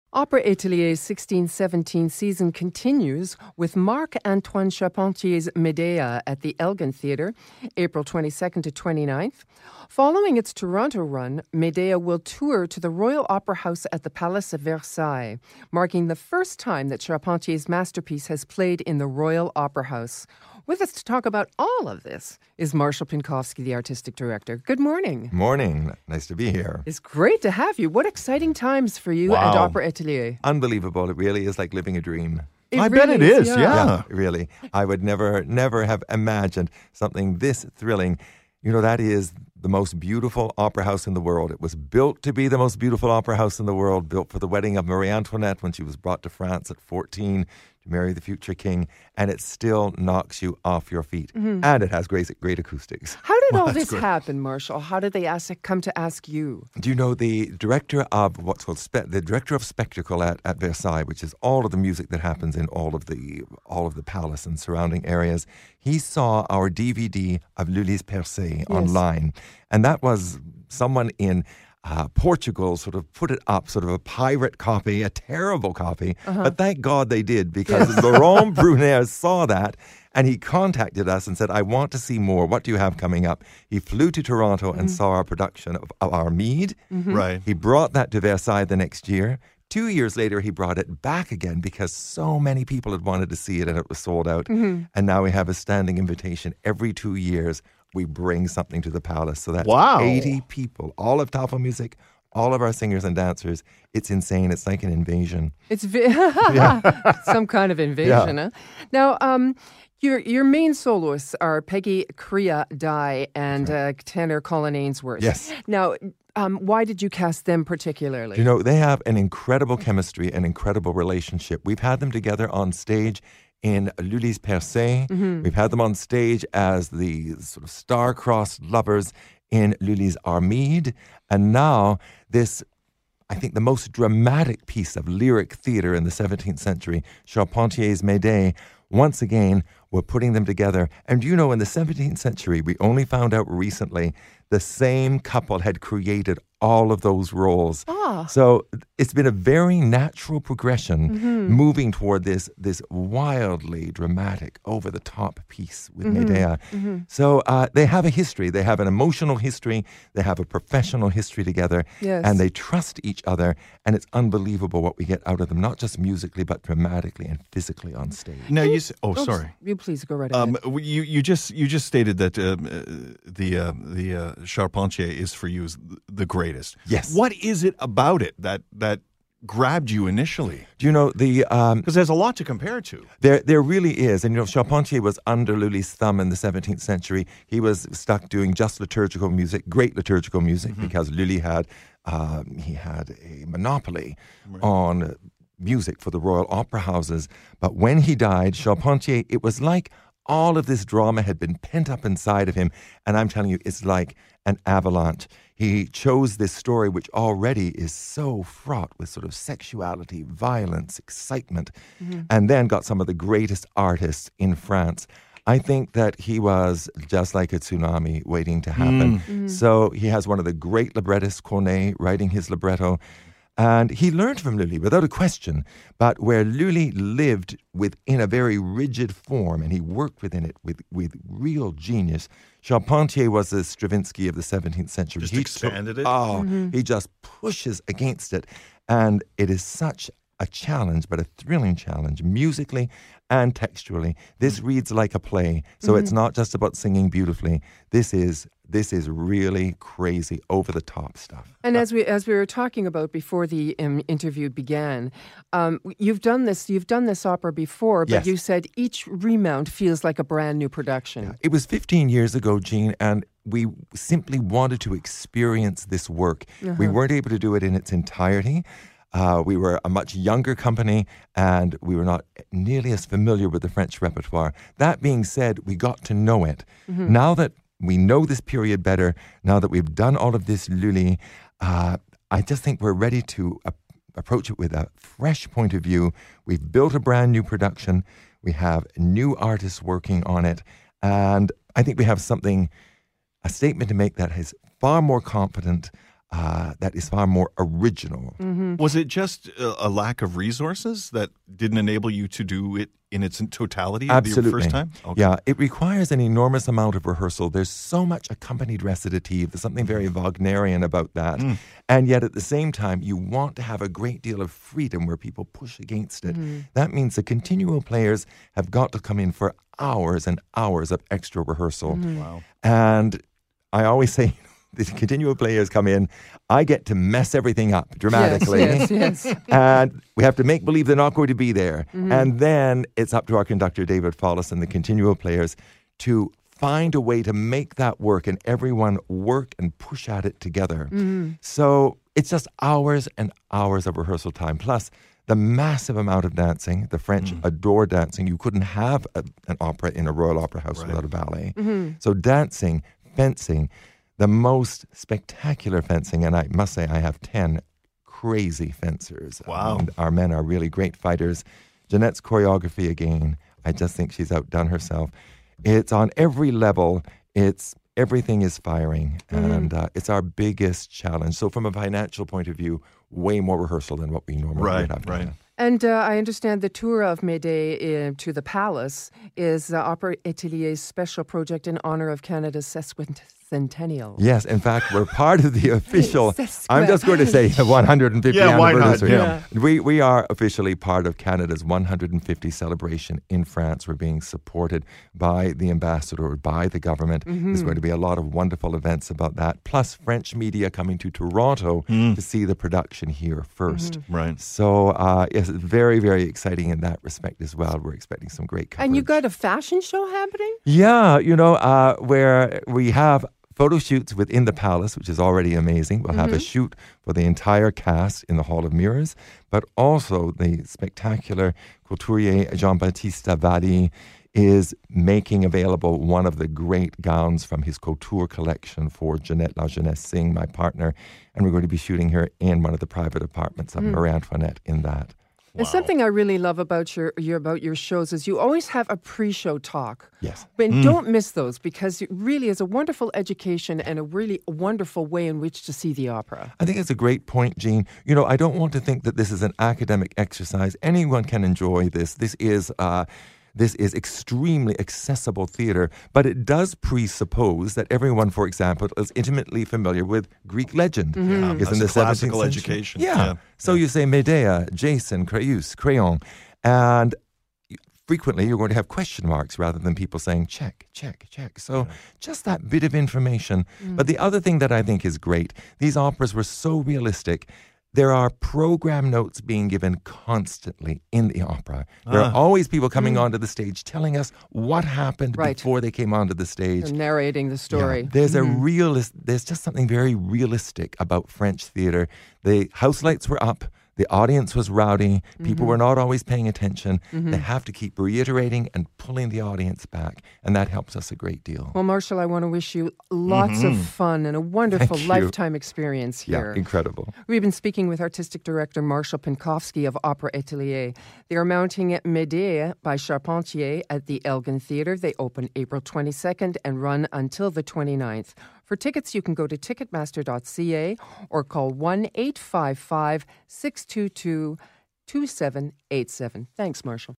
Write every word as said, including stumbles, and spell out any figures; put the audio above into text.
Opera Atelier's sixteen seventeen season continues with Marc-Antoine Charpentier's Medea at the Elgin Theatre, April twenty-second to twenty-ninth. Following its Toronto run, Medea will tour to the Royal Opera House at the Palace of Versailles, marking the first time that Charpentier's masterpiece has played in the Royal Opera House. With us to talk about all of this is Marshall Pinkowski, the artistic director. Good morning. Morning. Nice to be here. It's great to have you. What exciting times for you Wow. at Opera Atelier. Unbelievable. It really is like living a dream. It I really bet it is, yeah. Yeah, really. I would never, never have imagined something this thrilling. You know, that is the most beautiful opera house in the world. It was built to be the most beautiful opera house in the world, built for the wedding of Marie Antoinette when she was brought to France at fourteen to marry the future king, and it still knocks you off your feet. Mm-hmm. And it has great, great acoustics. How did Well, all that's this great. happen, Marshall? How did they ask, come to ask you? Do you know the director of what's called spe- the director of spectacle at, at Versailles, which is all of the music that happens in all of the all of the palace and surrounding areas? He saw our D V D of Lully's Percée online, and that was someone in uh, Portugal sort of put it up, sort of a pirate copy, a terrible copy. Uh-huh. But thank God they did, because Laurent Brunet saw that. And he contacted us and said, I want to see more. What do you have coming up? He flew to Toronto and mm-hmm. saw our production of, of Armide. Mm-hmm. Right. He brought that to Versailles the next year. Two years later, he brought it back again because so many people had wanted to see it and it was sold out. Mm-hmm. And now we have a standing invitation. Every two years, we bring something to the palace. So that's Wow. eighty people, all of Tafel Music, all of our singers and dancers. It's insane. It's like an invasion. It's vi- some kind of invasion, Yeah. huh? Now, um, your your main soloists are Peggy Crea Dye and uh, tenor Colin Ainsworth. Yes. Now, um, why did you cast them particularly? You know, they have an incredible chemistry, an incredible relationship. We've had them together on stage in Lully's Percée. Mm-hmm. We've had them on stage as the sort of star-crossed lovers in Lully's Armide. And now this, I think, the most dramatic piece of lyric theatre in the seventeenth century, Charpentier's Médée. Once again, we're putting them together. And you know, in the seventeenth century, we only found out recently the same couple had created all of those roles. Ah. So it's been a very natural progression Mm-hmm. moving toward this this wildly dramatic, over-the-top piece with Mm-hmm. Medea. Mm-hmm. So uh, they have a history. They have an emotional history. They have a professional history together. Yes. And they trust each other. And it's unbelievable what we get out of them, not just musically, but dramatically and physically on stage. Now you s- oh Oops, sorry. You please go right ahead. Um, you you just you just stated that um, uh, the uh, the uh, Charpentier is for you is the greatest. Yes. What is it about it that that grabbed you initially? Do you know the... Um, Because there's a lot to compare to. There, there really is. And, you know, Charpentier was under Lully's thumb in the seventeenth century. He was stuck doing just liturgical music, great liturgical music, mm-hmm. because Lully had, um, he had a monopoly right. on music for the royal opera houses. But when he died, Charpentier, it was like all of this drama had been pent up inside of him. And I'm telling you, it's like an avalanche. He chose this story, which already is so fraught with sort of sexuality, violence, excitement, mm-hmm. and then got some of the greatest artists in France. I think that he was just like a tsunami waiting to happen. Mm-hmm. So he has one of the great librettists, Corneille, writing his libretto. And he learned from Lully, without a question. But where Lully lived within a very rigid form, and he worked within it with, with real genius, Charpentier was the Stravinsky of the seventeenth century. Just he expanded took, it? Oh, mm-hmm. He just pushes against it. And it is such a challenge, but a thrilling challenge, musically and textually. This mm-hmm. reads like a play. So mm-hmm. it's not just about singing beautifully. This is... This is really crazy, over-the-top stuff. And as we as we were talking about before the um, interview began, um, you've done this you've done this opera before, but Yes. you said each remount feels like a brand new production. Yeah. It was fifteen years ago, Jean, and we simply wanted to experience this work. Uh-huh. We weren't able to do it in its entirety. Uh, we were a much younger company, and we were not nearly as familiar with the French repertoire. That being said, we got to know it. Mm-hmm. Now that we know this period better, now that we've done all of this Lully, uh, I just think we're ready to uh, approach it with a fresh point of view. We've built a brand new production. We have new artists working on it. And I think we have something, a statement to make that is far more confident, uh, that is far more original. Mm-hmm. Was it just a, a lack of resources that didn't enable you to do it in its totality Absolutely. the first time? Okay. Yeah, it requires an enormous amount of rehearsal. There's so much accompanied recitative. There's something very Wagnerian about that. Mm. And yet at the same time, you want to have a great deal of freedom where people push against it. Mm-hmm. That means the continual players have got to come in for hours and hours of extra rehearsal. Mm-hmm. Wow. And I always say, the continual players come in, I get to mess everything up dramatically. Yes, yes, yes. And we have to make believe they're not going to be there. Mm-hmm. And then it's up to our conductor, David Follis, and the continual players to find a way to make that work and everyone work and push at it together. Mm-hmm. So it's just hours and hours of rehearsal time. Plus, the massive amount of dancing. The French Mm. adore dancing. You couldn't have a, an opera in a Royal Opera House Right. without a ballet. Mm-hmm. So dancing, fencing, the most spectacular fencing, and I must say I have ten crazy fencers. Wow. And our men are really great fighters. Jeanette's choreography, again, I just think she's outdone herself. It's on every level. It's everything is firing, Mm-hmm. and uh, it's our biggest challenge. So from a financial point of view, way more rehearsal than what we normally Right, would have to right. have. And uh, I understand the tour of Médée uh, to the Palace is uh, Opera Atelier's special project in honor of Canada's sesquicentennial. Yes, in fact, we're part of the official. Sesqui- I'm just going to say one hundred fiftieth Yeah, why not? anniversary. Yeah. We we are officially part of Canada's one hundred fiftieth celebration in France. We're being supported by the ambassador, by the government. There's going to be a lot of wonderful events about that. Plus, French media coming to Toronto to see the production here first. Right. So uh, yes, it's very very exciting in that respect as well. We're expecting some great coverage. And you got a fashion show happening? Yeah, you know, uh, where we have photo shoots within the palace, which is already amazing. We'll have a shoot for the entire cast in the Hall of Mirrors, but also the spectacular couturier Jean-Baptiste Valli is making available one of the great gowns from his couture collection for Jeanette La Jeunesse Singh, my partner, and we're going to be shooting her in one of the private apartments of Marie Antoinette in that. And something I really love about your, your about your shows is you always have a pre-show talk. Yes. But don't miss those because it really is a wonderful education and a really wonderful way in which to see the opera. I think it's a great point, Jean. You know, I don't want to think that this is an academic exercise. Anyone can enjoy this. This is uh, this is extremely accessible theater, but it does presuppose that everyone, for example, is intimately familiar with Greek legend. Yeah, Is that's in the a classical seventeenth century. education. Yeah. Yeah. So you say Medea, Jason, Creus, Creon, and frequently you're going to have question marks rather than people saying check, check, check. So just that bit of information. But the other thing that I think is great, these operas were so realistic. There are program notes being given constantly in the opera. There are Ah. always people coming onto the stage telling us what happened Right. before they came onto the stage. You're narrating the story. Yeah, there's a realist. There's just something very realistic about French theater. The house lights were up. The audience was rowdy. People were not always paying attention. They have to keep reiterating and pulling the audience back, and that helps us a great deal. Well, Marshall, I want to wish you lots of fun and a wonderful Thank you. lifetime experience here. Yeah, incredible. We've been speaking with artistic director Marshall Pinkowski of Opera Atelier. They are mounting at Médée by Charpentier at the Elgin Theatre. They open April twenty-second and run until the twenty-ninth. For tickets, you can go to ticketmaster dot c a or call one eight five five, six two two, two seven eight seven. Thanks, Marshall.